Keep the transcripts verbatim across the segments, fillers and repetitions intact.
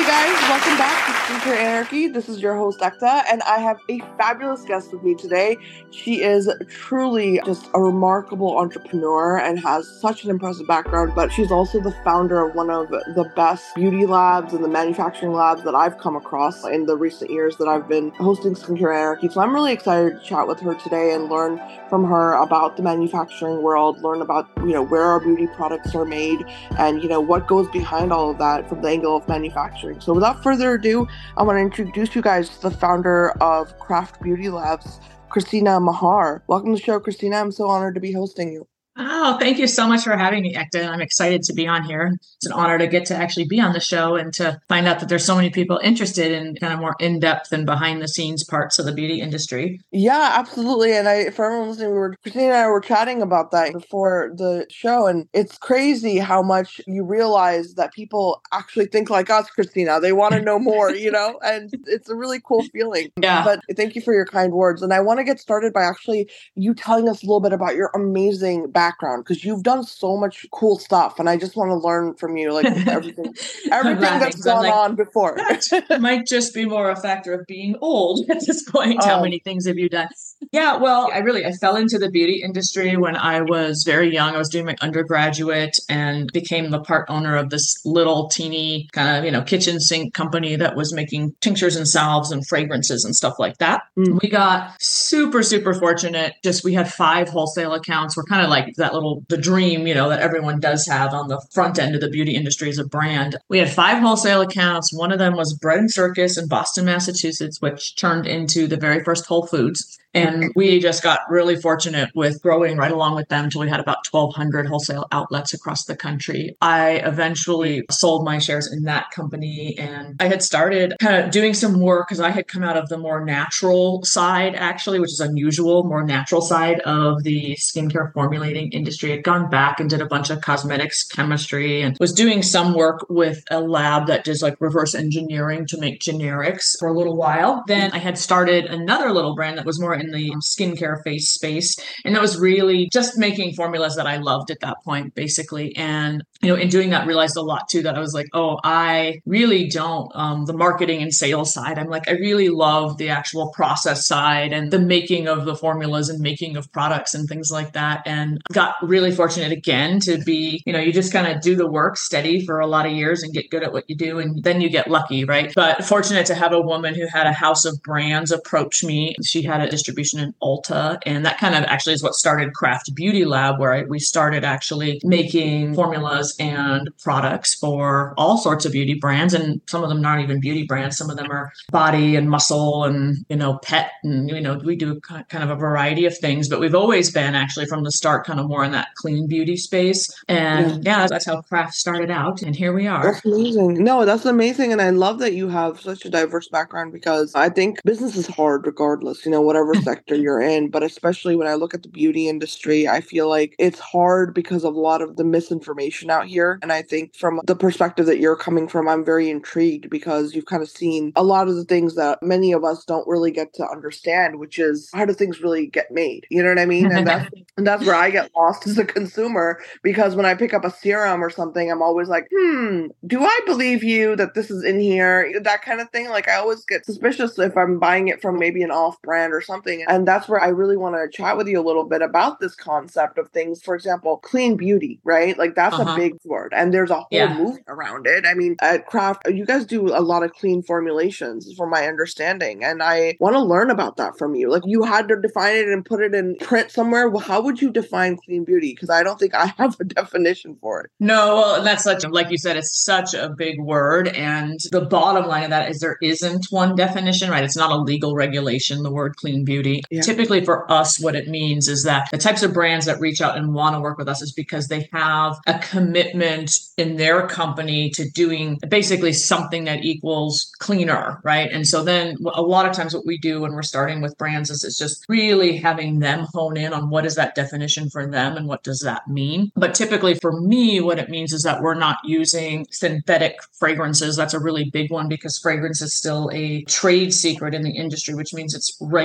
guys, welcome back to Skincare Anarchy. This is your host, Ekta, and I have a fabulous guest with me today. She is truly just a remarkable entrepreneur and has such an impressive background, but she's also the founder of one of the best beauty labs and the manufacturing labs that I've come across in the recent years that I've been hosting Skincare Anarchy. So I'm really excited to chat with her today and learn from her about the manufacturing world, learn about, you know, where our beauty products are made and, you know, what goes behind all of that from the angle of manufacturing. So without further ado, I want to introduce you guys to the founder of Craft Beauty Labs, Christina Mahar. Welcome to the show, Christina. I'm so honored to be hosting you. Oh, thank you so much for having me, Ekta. I'm excited to be on here. It's an honor to get to actually be on the show and to find out that there's so many people interested in kind of more in-depth and behind-the-scenes parts of the beauty industry. Yeah, absolutely. And I, for everyone listening, we were Christina and I were chatting about that before the show, and it's crazy how much you realize that people actually think like us, Christina. They want to know more, you know, and it's a really cool feeling. Yeah. But thank you for your kind words. And I want to get started by actually you telling us a little bit about your amazing background. background because you've done so much cool stuff and I just want to learn from you like everything everything that's gone like, on before. It might just be more a factor of being old at this point. How um, many things have you done? Yeah, well, I really I fell into the beauty industry when I was very young. I was doing my undergraduate and became the part owner of this little teeny kind of, you know, kitchen sink company that was making tinctures and salves and fragrances and stuff like that. Mm. We got super, super fortunate. Just we had five wholesale accounts. We're kind of like that little, the dream, you know, that everyone does have on the front end of the beauty industry as a brand. We had five wholesale accounts. One of them was Bread and Circus in Boston, Massachusetts, which turned into the very first Whole Foods. And we just got really fortunate with growing right along with them until we had about twelve hundred wholesale outlets across the country. I eventually sold my shares in that company and I had started kind of doing some work because I had come out of the more natural side, actually, which is unusual, more natural side of the skincare formulating industry. I'd gone back and did a bunch of cosmetics chemistry and was doing some work with a lab that does like reverse engineering to make generics for a little while. Then I had started another little brand that was more in the skincare face space. And that was really just making formulas that I loved at that point, basically. And, you know, in doing that, realized a lot too, that I was like, oh, I really don't, um, the marketing and sales side. I'm like, I really love the actual process side and the making of the formulas and making of products and things like that. And got really fortunate again to be, you know, you just kind of do the work steady for a lot of years and get good at what you do. And then you get lucky, right? But fortunate to have a woman who had a house of brands approach me. She had a distribution in Ulta. And that kind of actually is what started Craft Beauty Lab, where I, we started actually making formulas and products for all sorts of beauty brands. And some of them aren't even beauty brands. Some of them are body and muscle and, you know, pet. And, you know, we do kind of a variety of things, but we've always been actually from the start kind of more in that clean beauty space. And yeah, yeah that's how Craft started out. And here we are. That's amazing. No, that's amazing. And I love that you have such a diverse background because I think business is hard regardless, you know, whatever sector you're in. But especially when I look at the beauty industry, I feel like it's hard because of a lot of the misinformation out here. And I think from the perspective that you're coming from, I'm very intrigued because you've kind of seen a lot of the things that many of us don't really get to understand, which is how do things really get made? You know what I mean? And that's, and that's where I get lost as a consumer because when I pick up a serum or something, I'm always like, hmm, do I believe you that this is in here? That kind of thing. Like I always get suspicious if I'm buying it from maybe an off brand or something. And that's where I really want to chat with you a little bit about this concept of things. For example, clean beauty, right? Like that's uh-huh. a big word. And there's a whole yeah. movement around it. I mean, at Craft, you guys do a lot of clean formulations from my understanding. And I want to learn about that from you. Like you had to define it and put it in print somewhere. Well, how would you define clean beauty? Because I don't think I have a definition for it. No, well, that's such, like you said, it's such a big word. And the bottom line of that is there isn't one definition, right? It's not a legal regulation, the word clean beauty. Yeah. Typically for us, what it means is that the types of brands that reach out and want to work with us is because they have a commitment in their company to doing basically something that equals cleaner, right? And so then a lot of times what we do when we're starting with brands is it's just really having them hone in on what is that definition for them and what does that mean. But typically for me, what it means is that we're not using synthetic fragrances. That's a really big one because fragrance is still a trade secret in the industry, which means it's regulated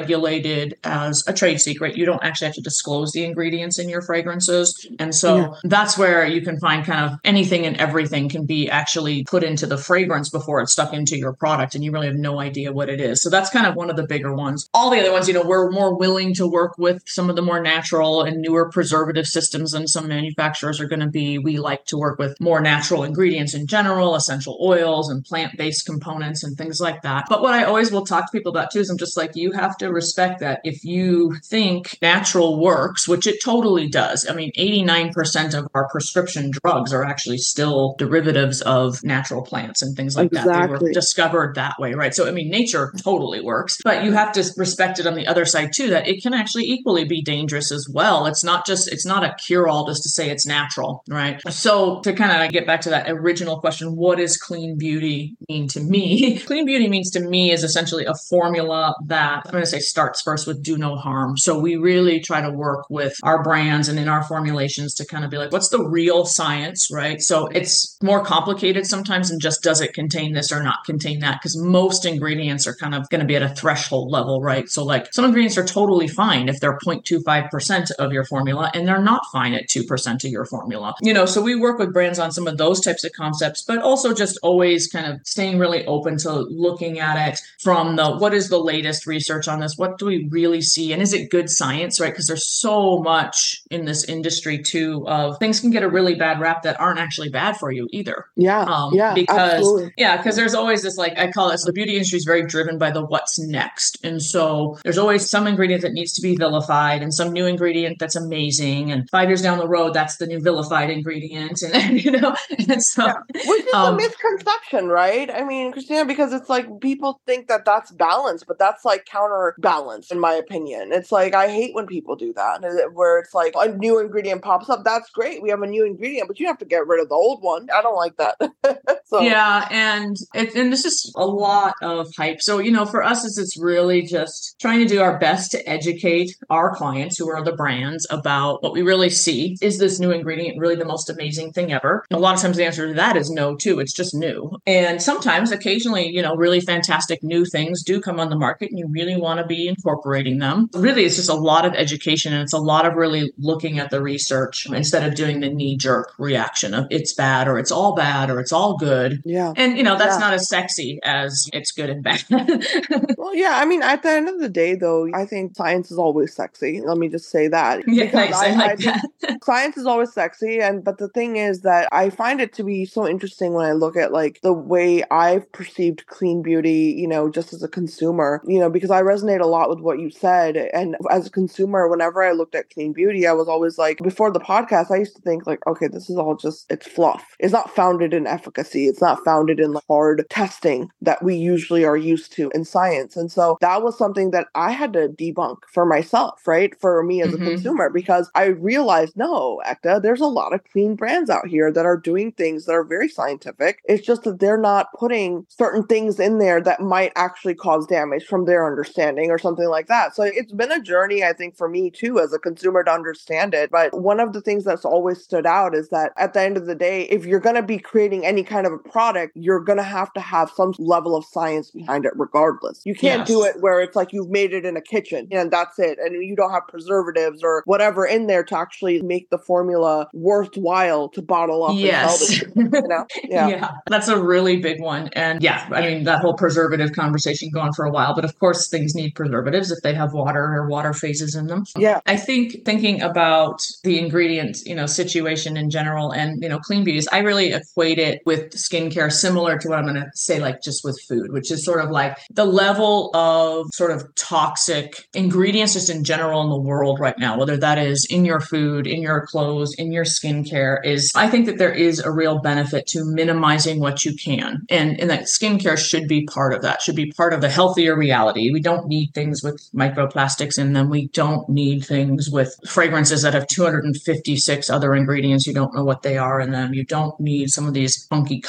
regulated as a trade secret. You don't actually have to disclose the ingredients in your fragrances. And so yeah. that's where you can find kind of anything and everything can be actually put into the fragrance before it's stuck into your product. And you really have no idea what it is. So that's kind of one of the bigger ones. All the other ones, you know, we're more willing to work with some of the more natural and newer preservative systems than some manufacturers are going to be. We like to work with more natural ingredients in general, essential oils and plant-based components and things like that. But what I always will talk to people about too is I'm just like, you have to respect that if you think natural works, which it totally does. I mean, eighty-nine percent of our prescription drugs are actually still derivatives of natural plants and things like exactly. that. They were discovered that way, right? So, I mean, nature totally works, but you have to respect it on the other side too, that it can actually equally be dangerous as well. It's not just, it's not a cure-all just to say it's natural, right? So to kind of get back to that original question, what does clean beauty mean to me? Clean beauty means to me is essentially a formula that I'm going to say starts first with do no harm. So we really try to work with our brands and in our formulations to kind of be like, what's the real science, right? So it's more complicated sometimes than just does it contain this or not contain that, because most ingredients are kind of going to be at a threshold level, right? So like some ingredients are totally fine if they're zero point two five percent of your formula and they're not fine at two percent of your formula. You know, so we work with brands on some of those types of concepts, but also just always kind of staying really open to looking at it from the, what is the latest research on this? What do we really see? And is it good science, right? Because there's so much in this industry too of things can get a really bad rap that aren't actually bad for you either. Yeah. Um, yeah. Because, absolutely. yeah, because there's always this, like I call it, so the beauty industry is very driven by the what's next. And so there's always some ingredient that needs to be vilified and some new ingredient that's amazing. And five years down the road, that's the new vilified ingredient. And, and you know, and so. Yeah. Which is um, a misconception, right? I mean, Christina, because it's like people think that that's balance, but that's like counterbalance, in my opinion. It's like, I hate when people do that, where it's like a new ingredient pops up. That's great. We have a new ingredient, but you have to get rid of the old one. I don't like that. so. Yeah. And it, and this is a lot of hype. So, you know, for us, it's, it's really just trying to do our best to educate our clients who are the brands about what we really see. Is this new ingredient really the most amazing thing ever? A lot of times the answer to that is no, too. It's just new. And sometimes, occasionally, you know, really fantastic new things do come on the market and you really want to be incorporating them. Really, it's just a lot of education and it's a lot of really looking at the research instead of doing the knee-jerk reaction of it's bad or it's all bad or it's all good. Yeah. And, you know, that's yeah. not as sexy as it's good and bad. Well, yeah. I mean, at the end of the day, though, I think science is always sexy. Let me just say that. Yeah, nice. I, I like I that. Science is always sexy. And but the thing is that I find it to be so interesting when I look at like the way I've perceived clean beauty, you know, just as a consumer, you know, because I resonate a lot with what you said. And as a consumer, whenever I looked at clean beauty, I was always like, before the podcast, I used to think like, okay, this is all just, it's fluff. It's not founded in efficacy. It's not founded in hard testing that we usually are used to in science. And so that was something that I had to debunk for myself, right? For me as mm-hmm. a consumer, because I realized, no, Ekta, there's a lot of clean brands out here that are doing things that are very scientific. It's just that they're not putting certain things in there that might actually cause damage from their understanding or something like that. So it's been a journey, I think, for me too, as a consumer to understand it. But one of the things that's always stood out is that at the end of the day, if you're going to be creating any kind of a product, you're going to have to have some level of science behind it regardless. You can't yes. do it where it's like you've made it in a kitchen and that's it. And you don't have preservatives or whatever in there to actually make the formula worthwhile to bottle up yes. and sell it. You know? Yeah. yeah, that's a really big one. And yeah, I mean, that whole preservative conversation going for a while, but of course things need preservatives if they have water or water phases in them. Yeah. I think thinking about the ingredient, you know, situation in general and, you know, clean beauties, I really equate it with skincare similar to what I'm going to say, like just with food, which is sort of like the level of sort of toxic ingredients just in general in the world right now, whether that is in your food, in your clothes, in your skincare, is I think that there is a real benefit to minimizing what you can. And, and that skincare should be part of that, should be part of the healthier reality. We don't need things with microplastics in them. We don't need things with fragrances that have two hundred fifty-six other ingredients. You don't know what they are in them. You don't need some of these funky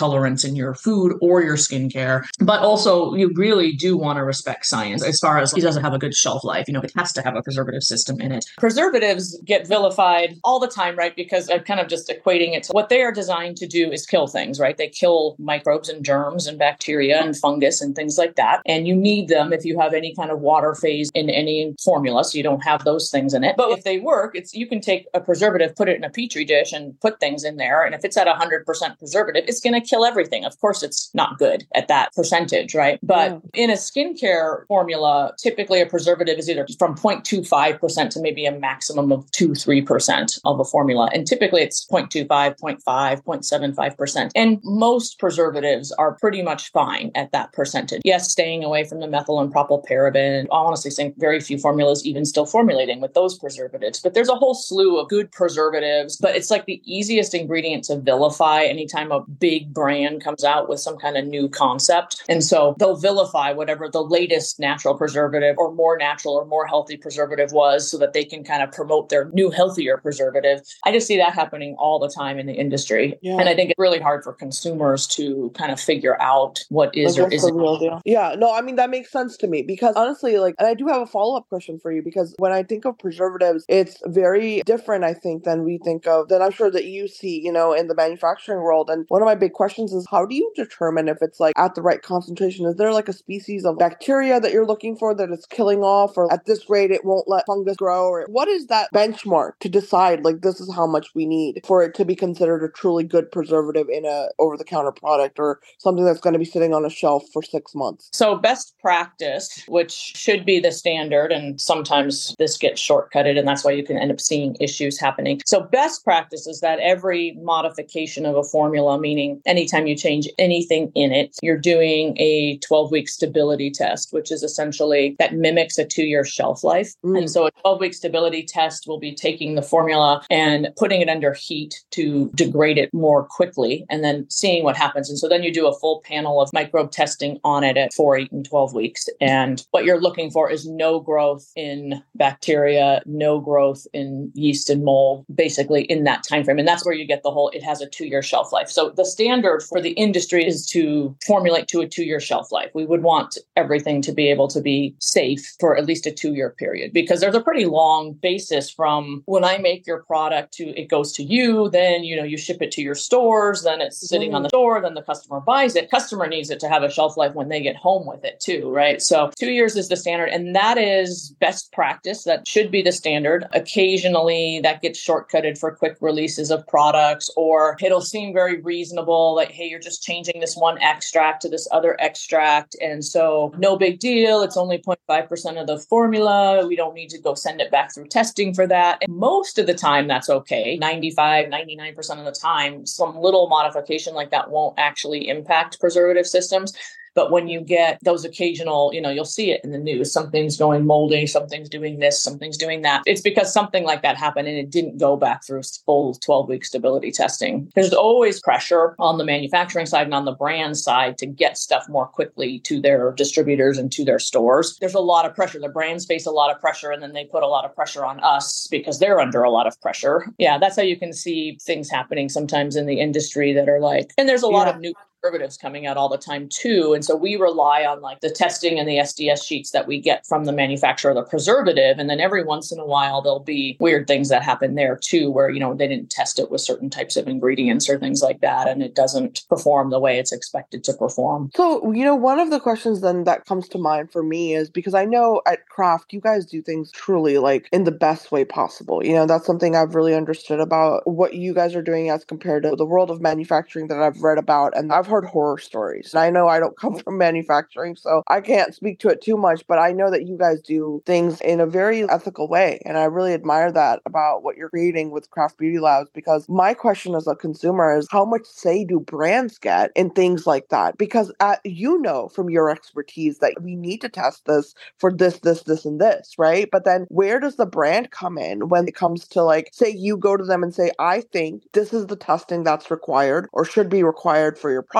colorants in your food or your skincare. But also, you really do want to respect science as far as it doesn't have a good shelf life. You know, it has to have a preservative system in it. Preservatives get vilified all the time, right? Because I'm kind of just equating it to what they are designed to do is kill things, right? They kill microbes and germs and bacteria and fungus and things like that. And you need them if you have any kind of water phase in any formula, so you don't have those things in it. But if they work, it's you can take a preservative, put it in a petri dish and put things in there. And if it's at one hundred percent preservative, it's going to kill everything. Of course, it's not good at that percentage, right? But yeah. In a skincare formula, typically a preservative is either from zero point two five percent to maybe a maximum of two to three percent of a formula. And typically it's zero point two five, zero point five, zero point seven five percent. And most preservatives are pretty much fine at that percentage. Yes, staying away from the methyl and propylparaben. I honestly think very few formulas even still formulating with those preservatives. But there's a whole slew of good preservatives, but it's like the easiest ingredient to vilify anytime a big brand comes out with some kind of new concept. And so they'll vilify whatever the latest natural preservative or more natural or more healthy preservative was so that they can kind of promote their new healthier preservative. I just see that happening all the time in the industry. Yeah. And I think it's really hard for consumers to kind of figure out what is like or isn't. Real deal. Yeah, no, I mean, that makes sense to me because honestly, like, and I do have a follow-up question for you because when I think of preservatives, it's very different, I think, than we think of, than I'm sure that you see, you know, in the manufacturing world. And one of my big questions is, how do you determine if it's like at the right concentration? Is there like a species of bacteria that you're looking for that it's killing off, or at this rate it won't let fungus grow? Or what is that benchmark to decide like this is how much we need for it to be considered a truly good preservative in a over-the-counter product or something that's going to be sitting on a shelf for six months? So best practice, which should be the standard, and sometimes this gets shortcutted and that's why you can end up seeing issues happening. So best practice is that every modification of a formula, meaning anytime you change anything in it, you're doing a twelve-week stability test, which is essentially that mimics a two-year shelf life. Mm. And so a twelve-week stability test will be taking the formula and putting it under heat to degrade it more quickly and then seeing what happens. And so then you do a full panel of microbe testing on it at four, eight, and twelve weeks. And what you're looking for is no growth in bacteria, no growth in yeast and mold, basically in that time frame. And that's where you get the whole, it has a two-year shelf life. So the standard for the industry is to formulate to a two-year shelf life. We would want everything to be able to be safe for at least a two-year period because there's a pretty long basis from when I make your product to it goes to you, then, you know, you ship it to your stores, then it's sitting mm. on the store, then the customer buys it. Customer needs it to have a shelf life when they get home with it too, right? So two years is the standard, and that is best practice. That should be the standard. Occasionally that gets shortcutted for quick releases of products, or it'll seem very reasonable, like, hey, you're just changing this one extract to this other extract, and so no big deal. It's only zero point five percent of the formula. We don't need to go send it back through testing for that. And most of the time, that's okay. ninety-five, ninety-nine percent of the time, some little modification like that won't actually impact preservative systems. But when you get those occasional, you know, you'll see it in the news, something's going moldy, something's doing this, something's doing that. It's because something like that happened and it didn't go back through full twelve-week stability testing. There's always pressure on the manufacturing side and on the brand side to get stuff more quickly to their distributors and to their stores. There's a lot of pressure. The brands face a lot of pressure, and then they put a lot of pressure on us because they're under a lot of pressure. Yeah, that's how you can see things happening sometimes in the industry that are like, and there's a lot yeah. of new preservatives coming out all the time too. And so we rely on like the testing and the S D S sheets that we get from the manufacturer of the preservative. And then every once in a while, there'll be weird things that happen there too, where, you know, they didn't test it with certain types of ingredients or things like that. And it doesn't perform the way it's expected to perform. So, you know, one of the questions then that comes to mind for me is because I know at Craft, you guys do things truly like in the best way possible. You know, that's something I've really understood about what you guys are doing as compared to the world of manufacturing that I've read about. And I've heard horror stories. And I know I don't come from manufacturing, so I can't speak to it too much, but I know that you guys do things in a very ethical way. And I really admire that about what you're creating with Craft Beauty Labs, because my question as a consumer is how much say do brands get in things like that? Because uh, you know from your expertise that we need to test this for this, this, this, and this, right? But then where does the brand come in when it comes to like, say you go to them and say, I think this is the testing that's required or should be required for your product.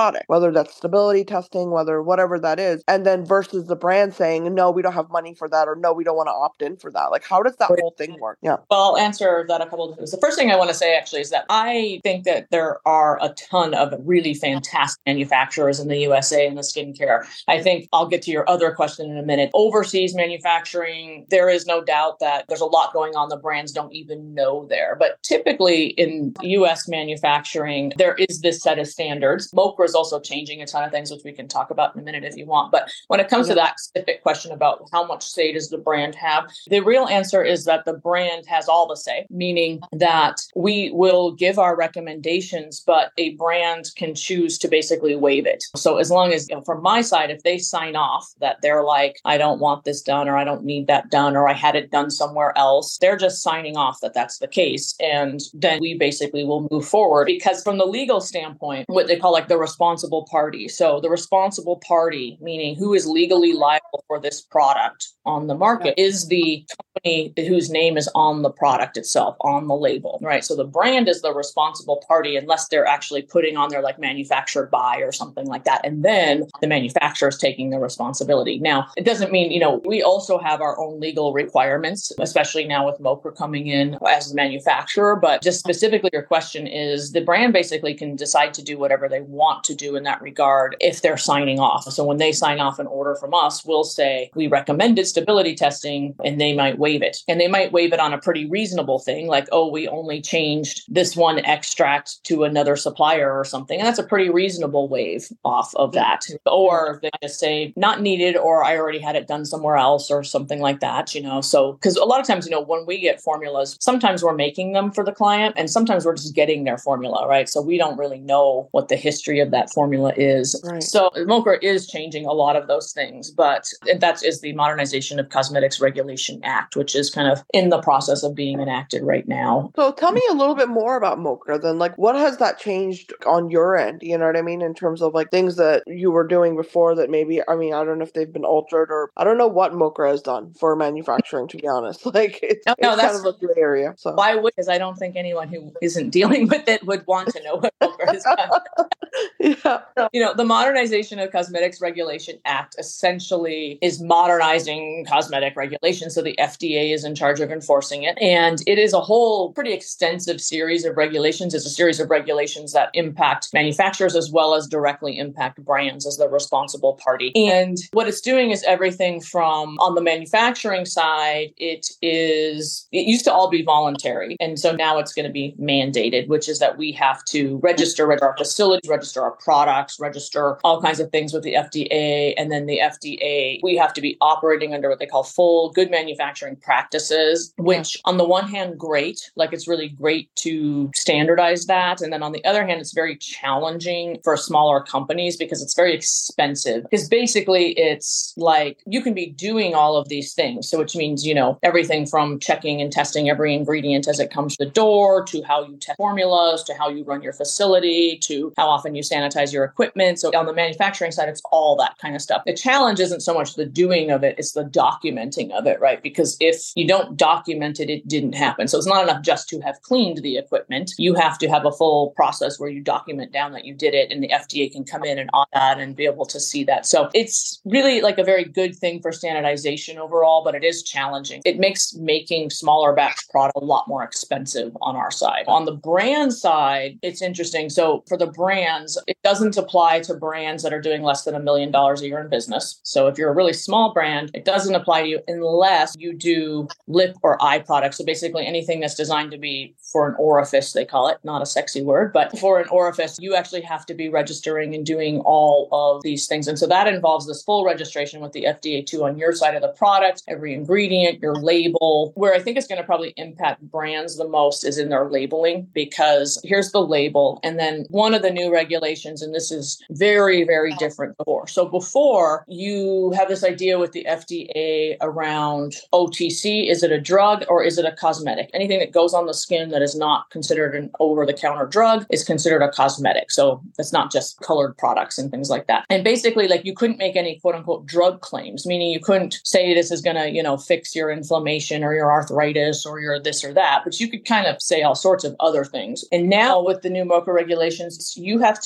product, whether that's stability testing, whether whatever that is, and then versus the brand saying, no, we don't have money for that, or no, we don't want to opt in for that. Like, how does that whole thing work? Yeah. Well, I'll answer that a couple of times. The first thing I want to say actually is that I think that there are a ton of really fantastic manufacturers in the U S A in the skincare. I think I'll get to your other question in a minute. Overseas manufacturing, there is no doubt that there's a lot going on the brands don't even know there. But typically in U S manufacturing, there is this set of standards. Mokra is also changing a ton of things, which we can talk about in a minute if you want. But when it comes yeah. to that specific question about how much say does the brand have, the real answer is that the brand has all the say, meaning that we will give our recommendations, but a brand can choose to basically waive it. So as long as, you know, from my side, if they sign off that they're like, I don't want this done, or I don't need that done, or I had it done somewhere else, they're just signing off that that's the case. And then we basically will move forward, because from the legal standpoint, what they call like the responsible party. So the responsible party, meaning who is legally liable for this product on the market, is the company whose name is on the product itself, on the label, right? So the brand is the responsible party unless they're actually putting on their like manufactured by or something like that. And then the manufacturer is taking the responsibility. Now, it doesn't mean, you know, we also have our own legal requirements, especially now with Mokra coming in as the manufacturer. But just specifically, your question is the brand basically can decide to do whatever they want to do in that regard if they're signing off. So when they sign off an order from us, we'll say we recommended stability testing, and they might waive it. And they might waive it on a pretty reasonable thing, like, oh, we only changed this one extract to another supplier or something. And that's a pretty reasonable waive off of that. Or they just say not needed, or I already had it done somewhere else or something like that, you know. So, because a lot of times, you know, when we get formulas, sometimes we're making them for the client and sometimes we're just getting their formula, right? So we don't really know what the history of that formula is. Right. So Mokra is changing a lot of those things, but that is the Modernization of Cosmetics Regulation Act, which is kind of in the process of being enacted right now. So tell me a little bit more about Mokra then. Like, what has that changed on your end? You know what I mean? In terms of like things that you were doing before that maybe, I mean, I don't know if they've been altered, or I don't know what Mokra has done for manufacturing, to be honest. Like, it's, no, no, it's that's kind of a gray area. So why would, because I don't think anyone who isn't dealing with it would want to know what Mokra has done. Yeah. You know, the Modernization of Cosmetics Regulation Act essentially is modernizing cosmetic regulations. So the F D A is in charge of enforcing it. And it is a whole pretty extensive series of regulations. It's a series of regulations that impact manufacturers as well as directly impact brands as the responsible party. And what it's doing is everything from, on the manufacturing side, it is, it used to all be voluntary. And so now it's going to be mandated, which is that we have to register at our facilities, register our products, register all kinds of things with the F D A. And then the F D A, we have to be operating under what they call full good manufacturing practices, which on the one hand, great, like it's really great to standardize that. And then on the other hand, it's very challenging for smaller companies because it's very expensive. Because basically it's like you can be doing all of these things. So which means, you know, everything from checking and testing every ingredient as it comes to the door, to how you test formulas, to how you run your facility, to how often you sanitize your equipment. So on the manufacturing side, it's all that kind of stuff. The challenge isn't so much the doing of it, it's the documenting of it, right? Because if you don't document it, it didn't happen. So it's not enough just to have cleaned the equipment. You have to have a full process where you document down that you did it, and the F D A can come in and audit that and be able to see that. So it's really like a very good thing for standardization overall, but it is challenging. It makes making smaller batch product a lot more expensive on our side. On the brand side, it's interesting. So for the brands, it doesn't apply to brands that are doing less than a million dollars a year in business. So if you're a really small brand, it doesn't apply to you unless you do lip or eye products. So basically anything that's designed to be for an orifice, they call it, not a sexy word, but for an orifice, you actually have to be registering and doing all of these things. And so that involves this full registration with the F D A too on your side of the product, every ingredient, your label. Where I think it's going to probably impact brands the most is in their labeling, because here's the label. And then one of the new regulations, and this is very, very different before. So before, you have this idea with the F D A around O T C. Is it a drug or is it a cosmetic? Anything that goes on the skin that is not considered an over-the-counter drug is considered a cosmetic. So it's not just colored products and things like that. And basically, like, you couldn't make any quote unquote drug claims, meaning you couldn't say this is going to, you know, fix your inflammation or your arthritis or your this or that, but you could kind of say all sorts of other things. And now with the new Mokra regulations, you have to be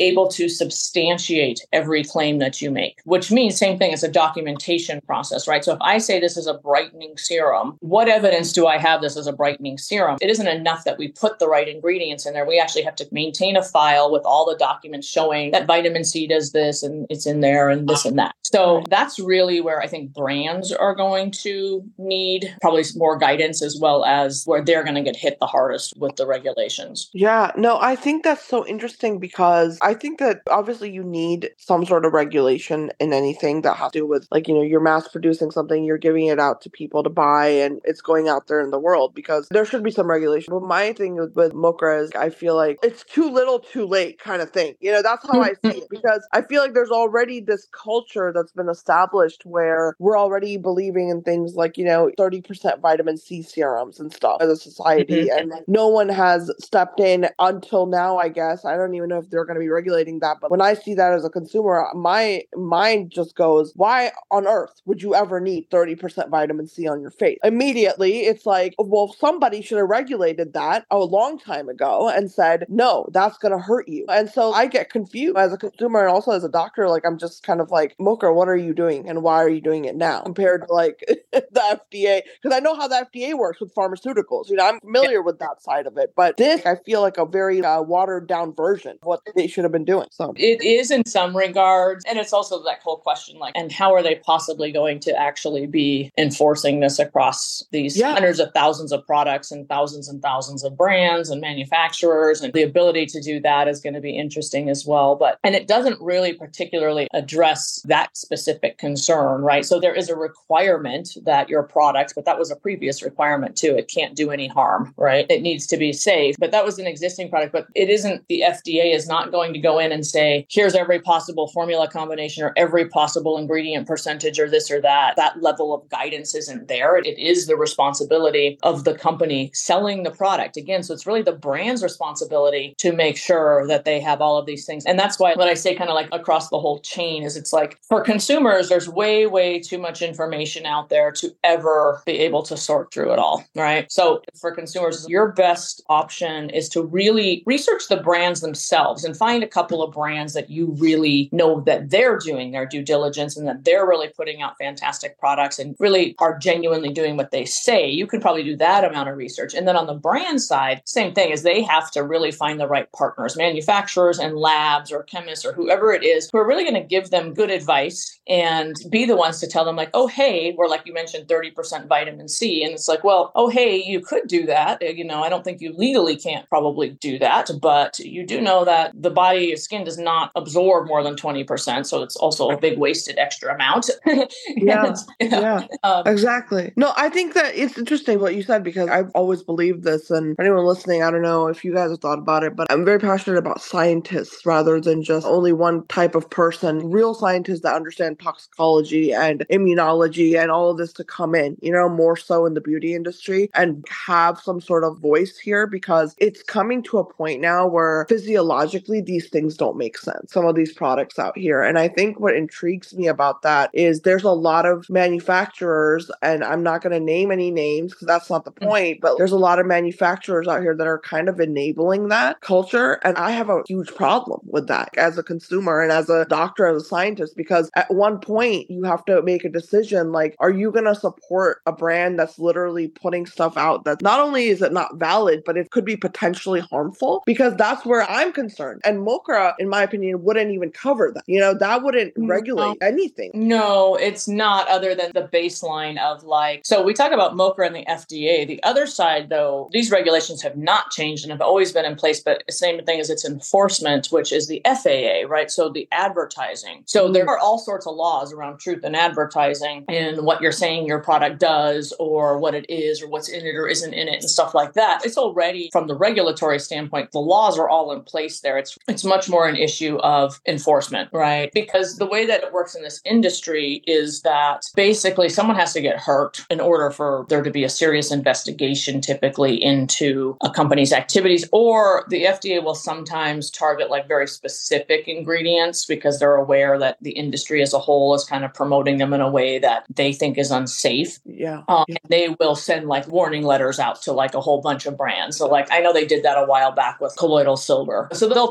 able to substantiate every claim that you make, which means same thing as a documentation process, right? So if I say this is a brightening serum, what evidence do I have this is a brightening serum? It isn't enough that we put the right ingredients in there. We actually have to maintain a file with all the documents showing that vitamin C does this and it's in there and this and that. So that's really where I think brands are going to need probably more guidance, as well as where they're going to get hit the hardest with the regulations. Yeah, no, I think that's so interesting because I think that obviously you need some sort of regulation in anything that has to do with, like, you know, you're mass producing something, you're giving it out to people to buy, and it's going out there in the world, because there should be some regulation. But my thing with, with Mokra is I feel like it's too little too late kind of thing. You know, that's how I see it, because I feel like there's already this culture that's been established where we're already believing in things like, you know, thirty percent vitamin C serums and stuff as a society. Mm-hmm. And like, no one has stepped in until now, I guess. I don't even know if they're going to be regulating that. But when I see that as a consumer, my mind just goes, why on earth would you ever need thirty percent vitamin C on your face? Immediately, it's like, well, somebody should have regulated that a long time ago and said, no, that's going to hurt you. And so I get confused as a consumer and also as a doctor. Like, I'm just kind of like, Mokra, what are you doing and why are you doing it now compared to like the F D A? Because I know how the F D A works with pharmaceuticals. You know, I'm familiar with that side of it. But this, I feel like a very uh, watered down version of what they should have been doing. So it is in some regards. And it's also that whole question, like, and how are they possibly going to actually be enforcing this across these yeah. hundreds of thousands of products and thousands and thousands of brands and manufacturers? And the ability to do that is going to be interesting as well. But, and it doesn't really particularly address that specific concern, right? So there is a requirement that your product, but that was a previous requirement too. It can't do any harm, right? It needs to be safe, but that was an existing product, but it isn't, the F D A is not going to go in and say, here's every possible formula combination or every possible ingredient percentage or this or that. That level of guidance isn't there. It is the responsibility of the company selling the product. Again, so it's really the brand's responsibility to make sure that they have all of these things. And that's why when I say kind of like across the whole chain is it's like for consumers, there's way, way too much information out there to ever be able to sort through it all, right? So for consumers, your best option is to really research the brands themselves and find a couple of brands that you really know that they're doing their due diligence and that they're really putting out fantastic products and really are genuinely doing what they say. You could probably do that amount of research. And then on the brand side, same thing is they have to really find the right partners, manufacturers and labs or chemists or whoever it is who are really going to give them good advice and be the ones to tell them like, oh, hey, we're like you mentioned, thirty percent vitamin C. And it's like, well, oh, hey, you could do that. You know, I don't think you legally can't probably do that, but you do know that the body skin does not absorb more than twenty percent. So it's also a big wasted extra amount. yeah, and, you know, yeah, um, exactly. No, I think that it's interesting what you said because I've always believed this. And for anyone listening, I don't know if you guys have thought about it, but I'm very passionate about scientists rather than just only one type of person, real scientists that understand toxicology and immunology and all of this to come in, you know, more so in the beauty industry and have some sort of voice here because it's coming to a point now where physiologically these things don't make sense. Some of these products out here. And I think what intrigues me about that is there's a lot of manufacturers, and I'm not going to name any names because that's not the point, but there's a lot of manufacturers out here that are kind of enabling that culture. And I have a huge problem with that as a consumer and as a doctor, as a scientist, because at one point you have to make a decision like, are you going to support a brand that's literally putting stuff out that not only is it not valid, but it could be potentially harmful? Because that's where I'm concerned. And Mokra, in my opinion, wouldn't even cover that. You know, that wouldn't regulate no. anything. No, it's not, other than the baseline of like, so we talk about Mokra and the F D A. The other side, though, these regulations have not changed and have always been in place, but the same thing as its enforcement, which is the F A A, right? So the advertising. So mm. there are all sorts of laws around truth in advertising and what you're saying your product does or what it is or what's in it or isn't in it and stuff like that. It's already, from the regulatory standpoint, the laws are all in place there. It's it's much more an issue of enforcement, right? Because the way that it works in this industry is that basically someone has to get hurt in order for there to be a serious investigation typically into a company's activities, or the F D A will sometimes target like very specific ingredients because they're aware that the industry as a whole is kind of promoting them in a way that they think is unsafe. Yeah. Um, yeah. And they will send like warning letters out to like a whole bunch of brands. So like, I know they did that a while back with colloidal silver. So they'll target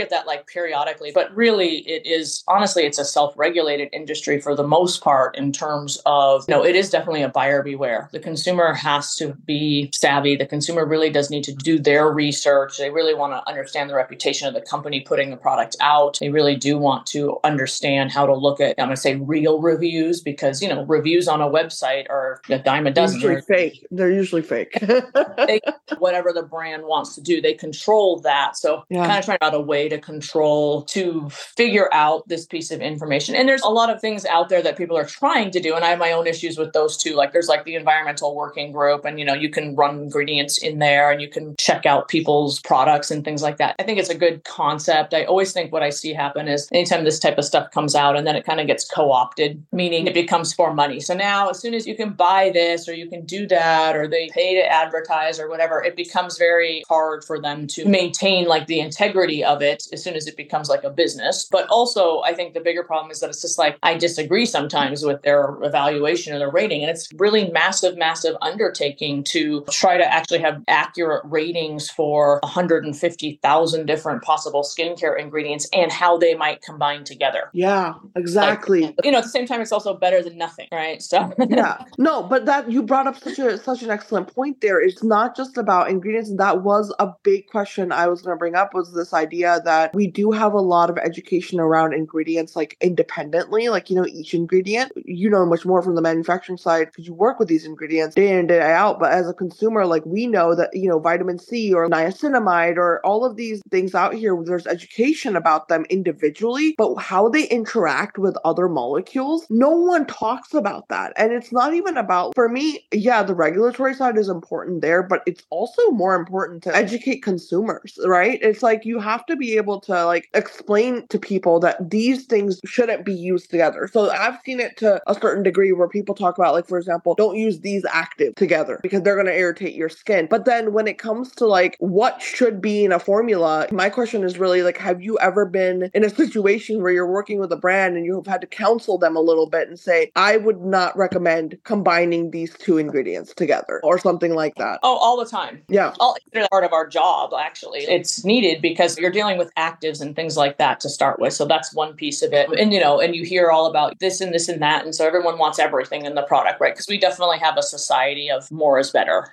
at that like periodically, but really it is, honestly, it's a self-regulated industry for the most part in terms of, no, it is definitely a buyer beware. The consumer has to be savvy. The consumer really does need to do their research. They really want to understand the reputation of the company putting the product out. They really do want to understand how to look at, I'm going to say real reviews, because, you know, reviews on a website are a dime a dozen. Usually fake. They're usually fake. They, whatever the brand wants to do, they control that. So yeah. kind of trying out a way to control, to figure out this piece of information. And there's a lot of things out there that people are trying to do. And I have my own issues with those too. Like there's like the environmental working group, and, you know, you can run ingredients in there and you can check out people's products and things like that. I think it's a good concept. I always think what I see happen is anytime this type of stuff comes out and then it kind of gets co-opted, meaning it becomes for money. So now as soon as you can buy this or you can do that, or they pay to advertise or whatever, it becomes very hard for them to maintain like the integrity of it as soon as it becomes like a business. But also I think the bigger problem is that it's just like, I disagree sometimes with their evaluation or their rating. And it's really massive, massive undertaking to try to actually have accurate ratings for one hundred fifty thousand different possible skincare ingredients and how they might combine together. Yeah, exactly. Like, you know, at the same time, it's also better than nothing, right? So yeah, no, but that you brought up such a such an excellent point there. It's not just about ingredients. That was a big question I was going to bring up, was this idea that we do have a lot of education around ingredients, like independently, like, you know, each ingredient, you know, much more from the manufacturing side because you work with these ingredients day in, day out. But as a consumer, like we know that, you know, vitamin C or niacinamide or all of these things out here, there's education about them individually, but how they interact with other molecules, no one talks about that. And it's not even about, for me, yeah, the regulatory side is important there, but it's also more important to educate consumers, right? It's like you have to be able to like explain to people that these things shouldn't be used together. So I've seen it to a certain degree where people talk about, like, for example, don't use these actives together because they're going to irritate your skin. But then when it comes to like what should be in a formula, my question is really like, have you ever been in a situation where you're working with a brand and you've had to counsel them a little bit and say, I would not recommend combining these two ingredients together or something like that? Oh, all the time. Yeah. All, it's part of our job, actually. It's needed because you're dealing with actives and things like that to start with. So that's one piece of it. And, you know, and you hear all about this and this and that. And so everyone wants everything in the product, right? Because we definitely have a society of more is better.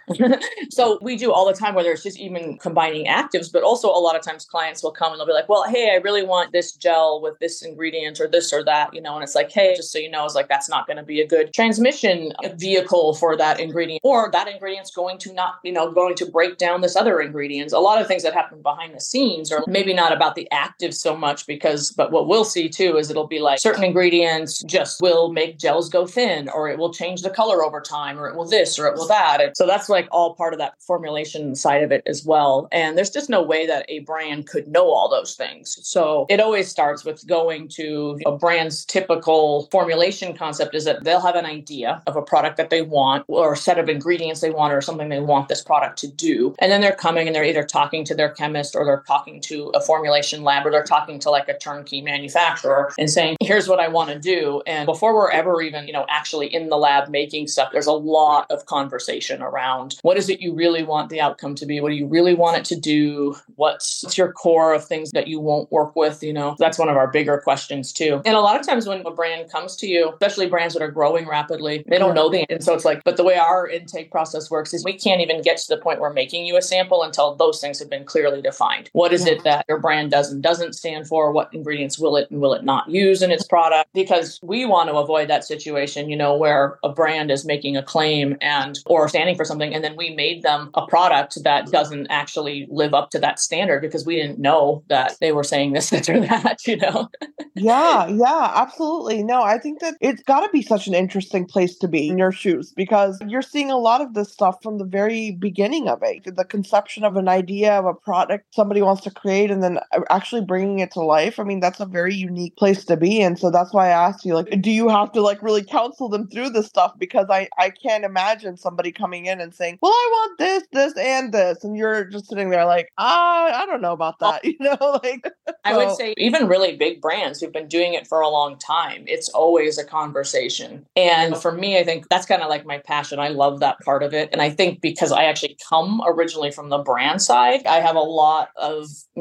So we do all the time, whether it's just even combining actives, but also a lot of times clients will come and they'll be like, well, hey, I really want this gel with this ingredient or this or that, you know, and it's like, hey, just so you know, it's like, that's not going to be a good transmission vehicle for that ingredient, or that ingredient's going to not, you know, going to break down this other ingredient. A lot of things that happen behind the scenes are maybe not about the active so much because, but what we'll see too is it'll be like certain ingredients just will make gels go thin, or it will change the color over time, or it will this, or it will that. And so that's like all part of that formulation side of it as well. And there's just no way that a brand could know all those things. So it always starts with going to a brand's typical formulation concept is that they'll have an idea of a product that they want or a set of ingredients they want or something they want this product to do. And then they're coming and they're either talking to their chemist or they're talking to a formulation lab or they're talking to like a turnkey manufacturer and saying, here's what I want to do. And before we're ever even, you know, actually in the lab making stuff, there's a lot of conversation around what is it you really want the outcome to be? What do you really want it to do? What's, what's your core of things that you won't work with? You know, that's one of our bigger questions too. And a lot of times when a brand comes to you, especially brands that are growing rapidly, they don't know the, and so it's like, but the way our intake process works is we can't even get to the point where making you a sample until those things have been clearly defined. What is yeah. it that your brand does and doesn't stand for? What ingredients will it and will it not use in its product? Because we want to avoid that situation, you know, where a brand is making a claim and, or standing for something, and then we made them a product that doesn't actually live up to that standard because we didn't know that they were saying this, this or that, you know? yeah, yeah, absolutely. No, I think that it's got to be such an interesting place to be in your shoes because you're seeing a lot of this stuff from the very beginning of it. The conception of an idea of a product somebody wants to create and then actually bringing it to life. I mean, that's a very unique place to be. And so that's why I asked you, like, do you have to like really counsel them through this stuff? Because I, I can't imagine somebody coming in and saying, well, I want this, this, and this. And you're just sitting there like, ah, I don't know about that. You know, like, I so. would say even really big brands who've been doing it for a long time, it's always a conversation. And for me, I think that's kind of like my passion. I love that part of it. And I think because I actually come originally from the brand side, I have a lot of maybe more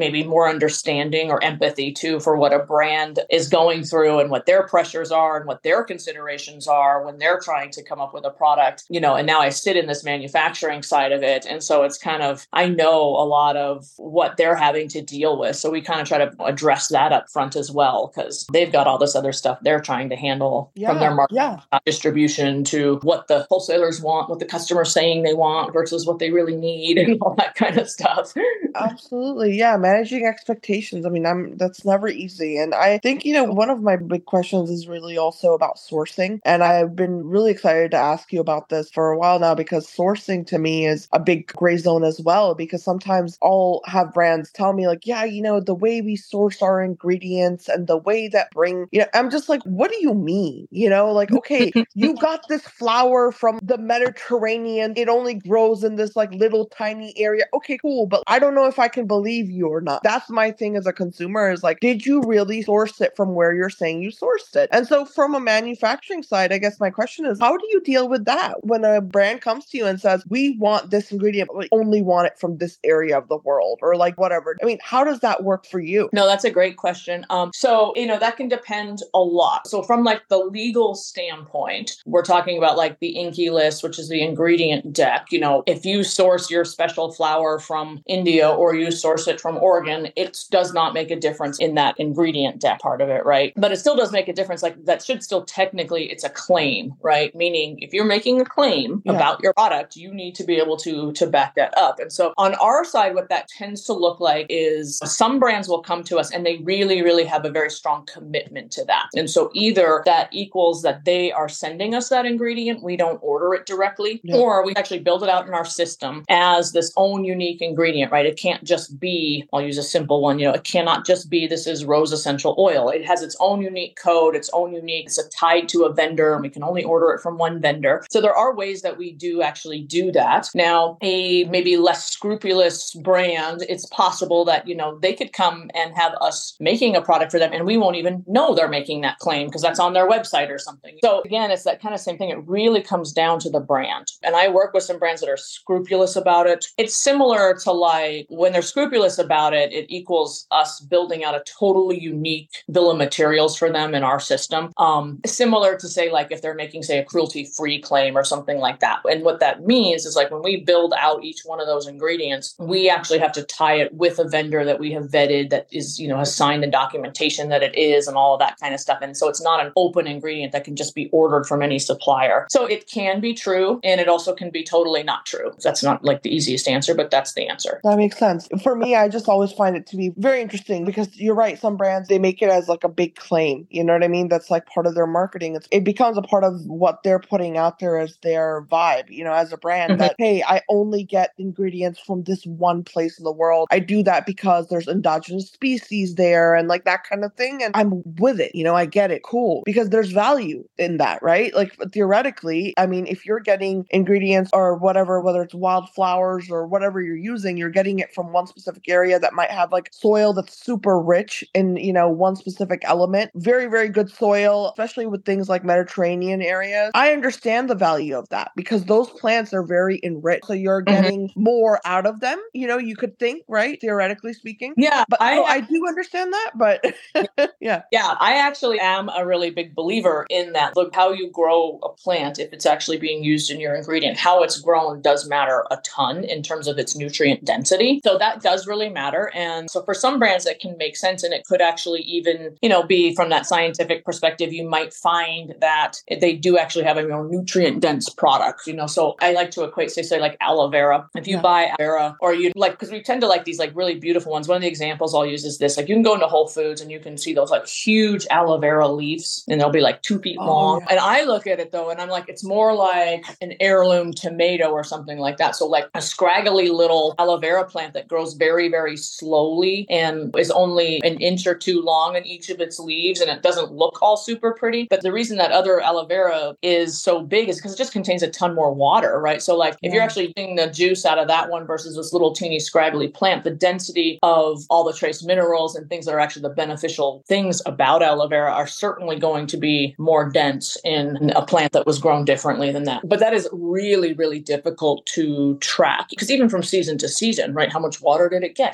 more understanding or empathy too for what a brand is going through and what their pressures are and what their considerations are when they're trying to come up with a product, you know, and now I sit in this manufacturing side of it. And so it's kind of, I know a lot of what they're having to deal with. So we kind of try to address that up front as well, because they've got all this other stuff they're trying to handle yeah, from their market yeah. distribution to what the wholesalers want, what the customer's saying they want versus what they really need and all that kind of stuff. Absolutely. Yeah. Managing expectations. I mean, I'm that's never easy. And I think, you know, one of my big questions is really also about sourcing. And I've been really excited to ask you about this for a while now, because sourcing to me is a big gray zone as well, because sometimes I'll have brands tell me like, yeah, you know, the way we source our ingredients and the way that bring, you know, I'm just like, what do you mean? You know, like, okay, you got this flower from the Mediterranean. It only grows in this like little tiny area. Okay, cool. But I don't know if I can believe you or not. That's my thing as a consumer is like, did you really source it from where you're saying you sourced it? And so from a manufacturing side, I guess my question is, how do you deal with that when a brand comes to you and says, we want this ingredient, but we only want it from this area of the world or like whatever? I mean, how does that work for you? No, that's a great question. Um, so, you know, that can depend a lot. So from like the legal standpoint, we're talking about like the I N C I list, which is the ingredient deck. You know, if you source your special flower from India or you source it from Oregon, it does not make a difference in that ingredient deck part of it, right? But it still does make a difference. Like that should still technically, it's a claim, right? Meaning if you're making a claim yeah. about your product, you need to be able to, to back that up. And so on our side, what that tends to look like is some brands will come to us and they really, really have a very strong commitment to that. And so either that equals that they are sending us that ingredient, we don't order it directly, yeah. or we actually build it out in our system as this own unique ingredient, right? It can't just be, I'll use a simple one, you know, it cannot just be, this is rose essential oil. It has its own unique code, its own unique, it's a tied to a vendor, and we can only order it from one vendor. So there are ways that we do actually do that. Now, a maybe less scrupulous brand, it's possible that, you know, they could come and have us making a product for them and we won't even know they're making that claim because that's on their website or something. So again, it's that kind of same thing. It really comes down to the brand. And I work with some brands that are scrupulous about it. It's similar to like when they're scrupulous about it, it equals us building out a totally unique bill of materials for them in our system. Um, similar to say like if they're making, say, a cruelty-free claim or something like that. And what that means is like when we build out each one of those ingredients, we actually have to tie it with a vendor that we have vetted that is, you know, has signed the documentation that it is and all of that kind of stuff. And so it's not an open ingredient that can just be ordered from any supplier. So it can be true and it also can be totally not true. That's not like the easiest answer, but that's the answer. That makes sense. For me, I just always find it to be very interesting because you're right. Some brands, they make it as like a big claim. You know what I mean? That's like part of their marketing. It's, it becomes a part of what they're putting out there as their vibe, you know, as a brand mm-hmm. that, hey, I only get ingredients from this one place in the world. I do that because there's endogenous species there and like that kind of thing. And I'm with it. You know, I get it. Cool. Because there's value in that, right? Like theoretically, I mean, if you're getting ingredients or whatever, whether it's wildflowers or whatever you're using, you're getting it from one specific area that might have like soil that's super rich in, you know, one specific element. Very, very good soil, especially with things like Mediterranean areas. I understand the value of that because those plants are very enriched. So you're getting mm-hmm. more out of them. You know, you could think, right? Theoretically speaking. Yeah. But I, so I do understand that, but yeah. Yeah. I actually am a really big believer in that. Look, how you grow a plant, if it's actually being used in your ingredient, how it's grown does matter a ton in terms of its nutrient density. So that does really matter. And so for some brands that can make sense and it could actually even, you know, be from that scientific perspective, you might find that they do actually have a more nutrient dense product, you know. So I like to equate, say, say like aloe vera. If you yeah. buy aloe vera or you like, because we tend to like these like really beautiful ones. One of the examples I'll use is this, like you can go into Whole Foods and you can see those like huge aloe vera leaves and they'll be like two feet oh, long. Yeah. And I look at it though, and I'm like, it's more like an heirloom tomato or something like that. So like a scraggly little aloe vera plant that grows very, very slowly and is only an inch or two long in each of its leaves. And it doesn't look all super pretty. But the reason that other aloe vera is so big is because it just contains a ton more water, right? So like if yeah. you're actually getting the juice out of that one versus this little teeny scraggly plant, the density of all the trace minerals and things that are actually the beneficial things about aloe vera are certainly going to be more dense in a plant that was grown differently than that. But that is really, really difficult to track because even from season to season, right? How much water did it get? And that's when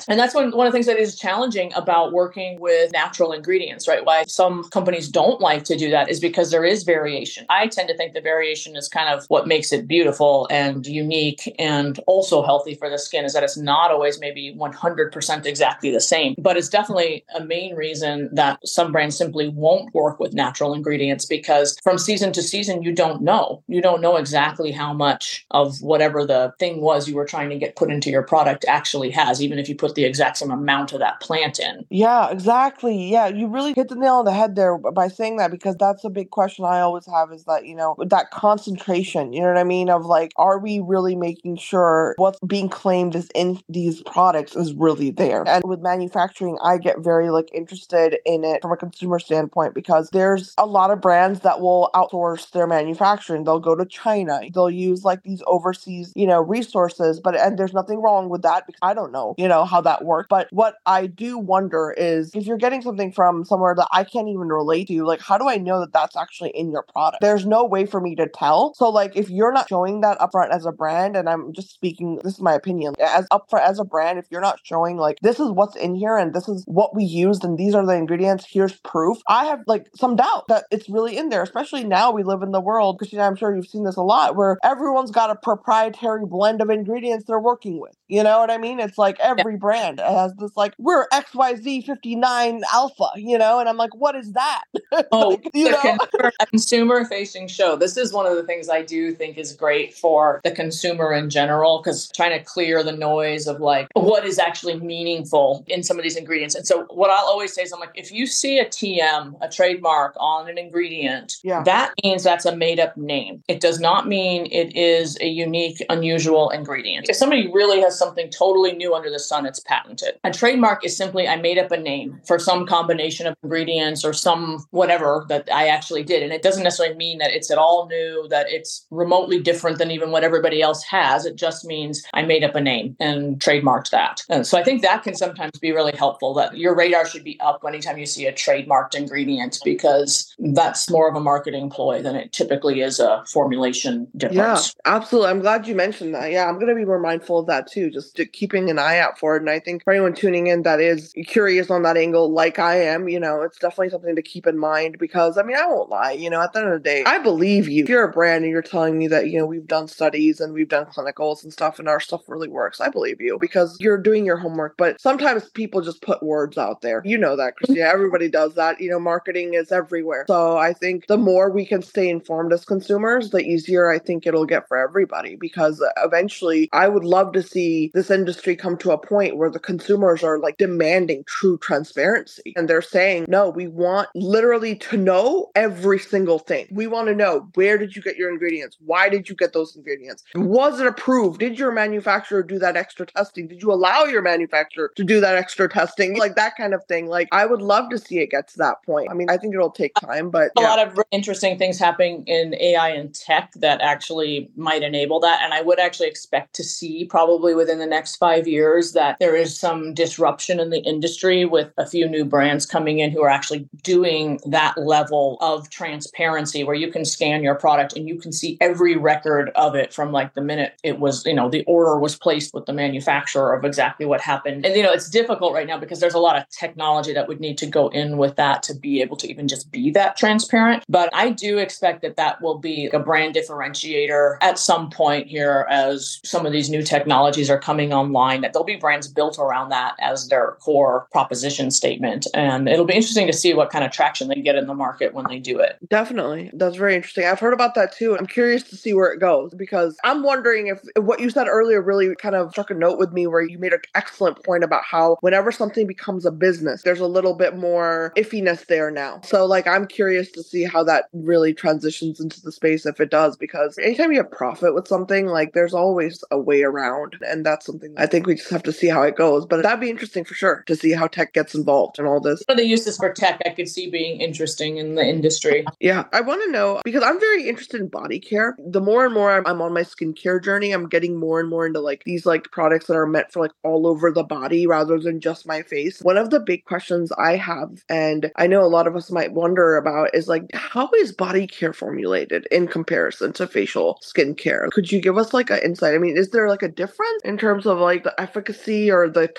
one of the things that is challenging about working with natural ingredients, right? Why some companies don't like to do that is because there is variation. I tend to think the variation is kind of what makes it beautiful and unique and also healthy for the skin, is that it's not always maybe one hundred percent exactly the same. But it's definitely a main reason that some brands simply won't work with natural ingredients, because from season to season, you don't know. You don't know exactly how much of whatever the thing was you were trying to get put into your product actually has, even if you put the exact same amount of that plant in. Yeah, exactly. Yeah, you really hit the nail on the head there by saying that, because that's a big question I always have, is that, you know, that concentration, you know what I mean? Of like, are we really making sure what's being claimed is in these products is really there? And with manufacturing, I get very like interested in it from a consumer standpoint, because there's a lot of brands that will outsource their manufacturing. They'll go to China. They'll use like these overseas, you know, resources, but and there's nothing wrong with that, because I don't know, you know, how that works. But what I do wonder is, if you're getting something from somewhere that I can't even relate to, like, how do I know that that's actually in your product? There's no way for me to tell. So like, if you're not showing that upfront as a brand, and I'm just speaking, this is my opinion, as upfront as a brand, if you're not showing like, this is what's in here and this is what we used and these are the ingredients, here's proof, I have like some doubt that it's really in there. Especially now we live in the world, Christina, I'm sure you've seen this a lot, where everyone's got a proprietary blend of ingredients they're working with. You know what I mean? It's like every yeah. brand has this like, we're X Y Z fifty-nine alpha, you know? And I'm like, what is that? Oh, like, you know? Consumer, a consumer facing show. This is one of the things I do think is great for the consumer in general, because trying to clear the noise of like what is actually meaningful in some of these ingredients. And so what I'll always say is, I'm like, if you see a T M, a trademark on an ingredient, yeah. that means that's a made up name. It does not mean it is a unique, unusual ingredient. If somebody really has something totally new under the sun, it's patented. A trademark is simply, I made up a name for some combination of ingredients or some whatever that I actually did. And it doesn't necessarily mean that it's at all new, that it's remotely different than even what everybody else has. It just means I made up a name and trademarked that. And so I think that can sometimes be really helpful, that your radar should be up anytime you see a trademarked ingredient, because that's more of a marketing ploy than it typically is a formulation difference. Yeah, absolutely. I'm glad you mentioned that. Yeah, I'm going to be more mindful of that too, just to keeping an eye out for it. And I think for anyone tuning in that is curious on that angle, like I am, you know, it's definitely something to keep in mind, because I mean, I won't lie, you know, at the end of the day, I believe you. If you're a brand and you're telling me that, you know, we've done studies and we've done clinicals and stuff and our stuff really works, I believe you, because you're doing your homework. But sometimes people just put words out there. You know that, Christina. Everybody does that. You know, marketing is everywhere. So I think the more we can stay informed as consumers, the easier I think it'll get for everybody, because eventually I would love to see this industry come to a point where the consumers are like demanding true transparency. And they're saying, no, we want literally to know every single thing. We want to know, where did you get your ingredients? Why did you get those ingredients? Was it approved? Did your manufacturer do that extra testing? Did you allow your manufacturer to do that extra testing? Like that kind of thing. Like I would love to see it get to that point. I mean, I think it'll take time, but a yeah. lot of interesting things happening in A I and tech that actually might enable that. And I would actually expect to see probably within the next five years that there is some disruption in the industry, with a few new brands coming in who are actually doing that level of transparency, where you can scan your product and you can see every record of it from like the minute it was, you know, the order was placed with the manufacturer of exactly what happened. And, you know, it's difficult right now because there's a lot of technology that would need to go in with that to be able to even just be that transparent. But I do expect that that will be a brand differentiator at some point here, as some of these new technologies are coming online, that there'll be brands built around that as their core proposition statement. And it'll be interesting to see what kind of traction they get in the market when they do it. Definitely. That's very interesting. I've heard about that too. I'm curious to see where it goes, because I'm wondering if, if what you said earlier really kind of struck a note with me, where you made an excellent point about how whenever something becomes a business, there's a little bit more iffiness there now. So like, I'm curious to see how that really transitions into the space, if it does, because anytime you have profit with something, like there's always a way around. And that's something I think we just have to see how it goes. But that'd be interesting for sure to see how tech gets involved in all this. One of the uses for tech I could see being interesting in the industry. Yeah, I want to know, because I'm very interested in body care. The more and more I'm, I'm on my skincare journey, I'm getting more and more into like these like products that are meant for like all over the body rather than just my face. One of the big questions I have, and I know a lot of us might wonder about, is like, how is body care formulated in comparison to facial skincare? Could you give us like an insight? I mean, is there like a difference in terms of like the efficacy or the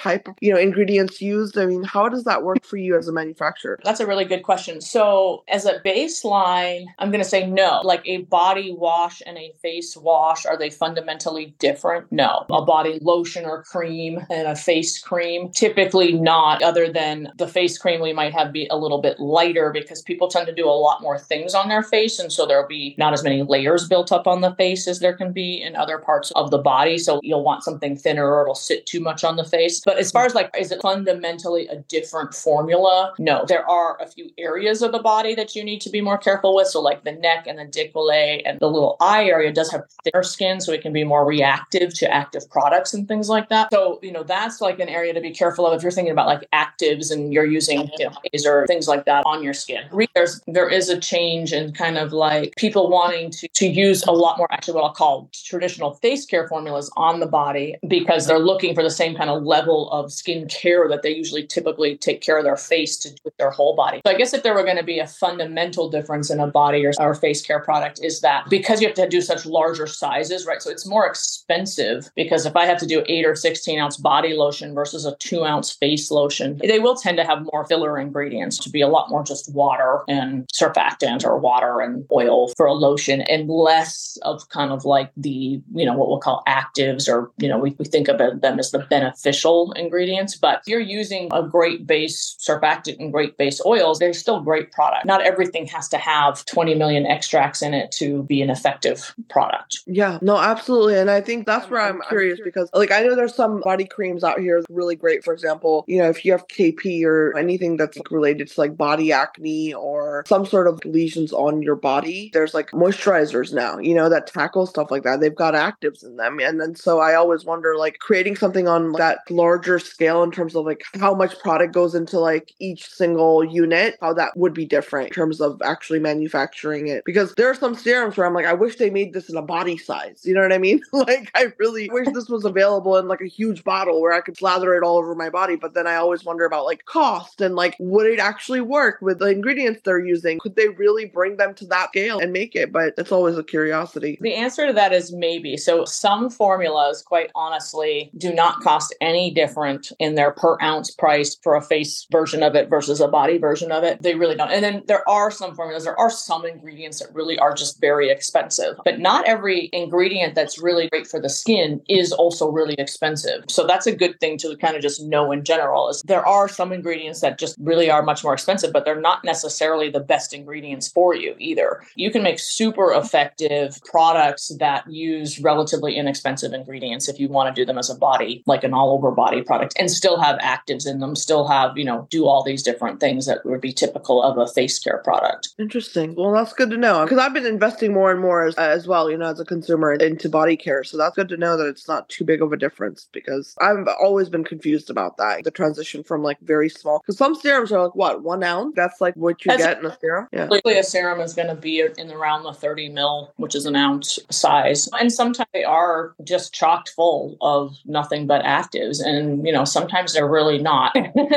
type of, you know, ingredients used? I mean, how does that work for you as a manufacturer? That's a really good question. So as a baseline, I'm going to say no. Like a body wash and a face wash, are they fundamentally different? No. A body lotion or cream and a face cream, typically not, other than the face cream we might have be a little bit lighter because people tend to do a lot more things on their face. And so there'll be not as many layers built up on the face as there can be in other parts of the body. So you'll want something thinner or it'll sit too much on the face. But as far as like, is it fundamentally a different formula? No. There are a few areas of the body that you need to be more careful with. So like the neck and the décolleté and the little eye area does have thinner skin, so it can be more reactive to active products and things like that. So, you know, that's like an area to be careful of if you're thinking about like actives and you're using, you know, laser, things like that on your skin. There's, there is a change in kind of like people wanting to, to use a lot more, actually what I'll call traditional face care formulas on the body because they're looking for the same kind of level of skin care that they usually typically take care of their face to do with their whole body. So I guess if there were going to be a fundamental difference in a body or, or face care product is that because you have to do such larger sizes, right? So it's more expensive because if I have to do eight or sixteen ounce body lotion versus a two ounce face lotion, they will tend to have more filler ingredients to be a lot more just water and surfactant or water and oil for a lotion and less of kind of like the, you know, what we'll call actives or, you know, we, we think about them as the beneficial ingredients. But if you're using a great base surfactant and great base oils, they're still great product. Not everything has to have twenty million extracts in it to be an effective product. Yeah, no, absolutely. And I think that's where I'm curious because like I know there's some body creams out here really great. For example, you know, if you have K P or anything that's like related to like body acne or some sort of lesions on your body, there's like moisturizers now, you know, that tackle stuff like that. They've got actives in them. And then so I always wonder like creating something on that larger scale in terms of like how much product goes into like each single unit, how that would be different in terms of actually manufacturing it. Because there are some serums where I'm like, I wish they made this in a body size. You know what I mean? Like, I really wish this was available in like a huge bottle where I could slather it all over my body. But then I always wonder about like cost and like, would it actually work with the ingredients they're using? Could they really bring them to that scale and make it? But it's always a curiosity. The answer to that is maybe. So some formulas, quite honestly, do not cost any different in their per ounce price for a face version of it versus a body version of it. They really don't. And then there are some formulas, there are some ingredients that really are just very expensive. But not every ingredient that's really great for the skin is also really expensive. So that's a good thing to kind of just know in general is there are some ingredients that just really are much more expensive, but they're not necessarily the best ingredients for you either. You can make super effective products that use relatively inexpensive ingredients if you want to do them as a body, like an all over body product, and still have actives in them, still have, you know, do all these different things that would be typical of a face care product. Interesting. Well, that's good to know because I've been investing more and more as, as well, you know, as a consumer into body care. So that's good to know that it's not too big of a difference because I've always been confused about that. The transition from like very small, because some serums are like, what, one ounce? That's like what you As get in a serum? Yeah. Typically a serum is going to be in around the thirty mil, which is an ounce size. And sometimes they are just chocked full of nothing but actives. And, you know, sometimes they're really not.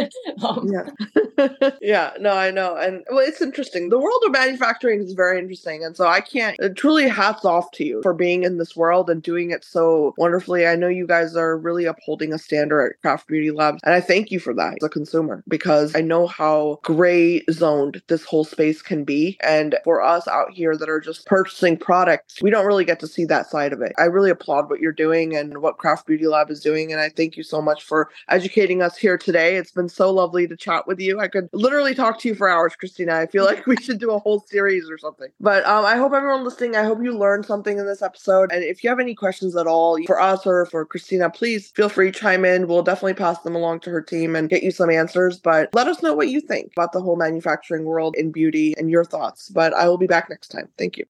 um, yeah. yeah, no, I know. And well, it's interesting. The world of manufacturing is very interesting. And so I can't, uh, truly hats off to you for being in this world and doing it so wonderfully. I know you guys are really upholding a standard at Craft Beauty Labs. And I thank you for that as a consumer because I know how gray zoned this whole space can be. And for us out here that are just purchasing products, we don't really get to see that side of it. I really applaud what you're doing and what Craft Beauty Lab is doing. And I thank you so much for educating us here today. It's been so lovely to chat with you. I could literally talk to you for hours, Christina. I feel like we should do a whole series or something. But um, I hope everyone listening, I hope you learned something in this episode. And if you have any questions at all for us or for Christina, please feel free to chime in. We'll definitely pass them along to her team and get you some answers. But let us know what you think about the whole manufacturing world in beauty and your thoughts. But I will be back next time. Thank you.